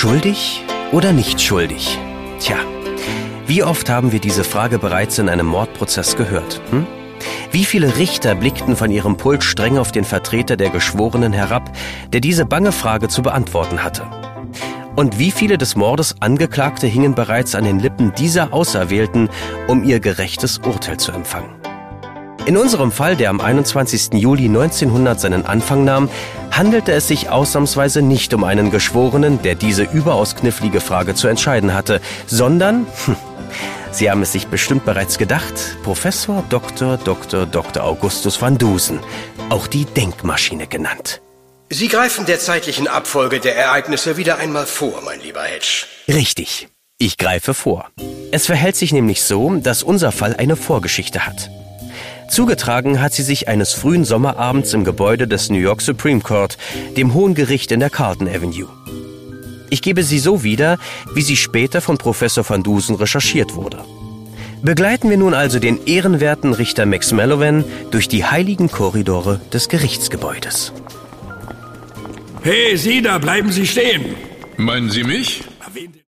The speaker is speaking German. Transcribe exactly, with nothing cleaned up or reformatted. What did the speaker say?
Schuldig oder nicht schuldig? Tja, wie oft haben wir diese Frage bereits in einem Mordprozess gehört? Hm? Wie viele Richter blickten von ihrem Pult streng auf den Vertreter der Geschworenen herab, der diese bange Frage zu beantworten hatte? Und wie viele des Mordes Angeklagte hingen bereits an den Lippen dieser Auserwählten, um ihr gerechtes Urteil zu empfangen? In unserem Fall, der am einundzwanzigsten Juli neunzehnhundert seinen Anfang nahm, handelte es sich ausnahmsweise nicht um einen Geschworenen, der diese überaus knifflige Frage zu entscheiden hatte, sondern, hm, Sie haben es sich bestimmt bereits gedacht, Professor Doktor Doktor Doktor Augustus van Dusen, auch die Denkmaschine genannt. Sie greifen der zeitlichen Abfolge der Ereignisse wieder einmal vor, mein lieber Hedge. Richtig, ich greife vor. Es verhält sich nämlich so, dass unser Fall eine Vorgeschichte hat. Zugetragen hat sie sich eines frühen Sommerabends im Gebäude des New York Supreme Court, dem Hohen Gericht in der Carlton Avenue. Ich gebe sie so wieder, wie sie später von Professor van Dusen recherchiert wurde. Begleiten wir nun also den ehrenwerten Richter Max Mellovan durch die heiligen Korridore des Gerichtsgebäudes. Hey, Sie da, bleiben Sie stehen! Meinen Sie mich?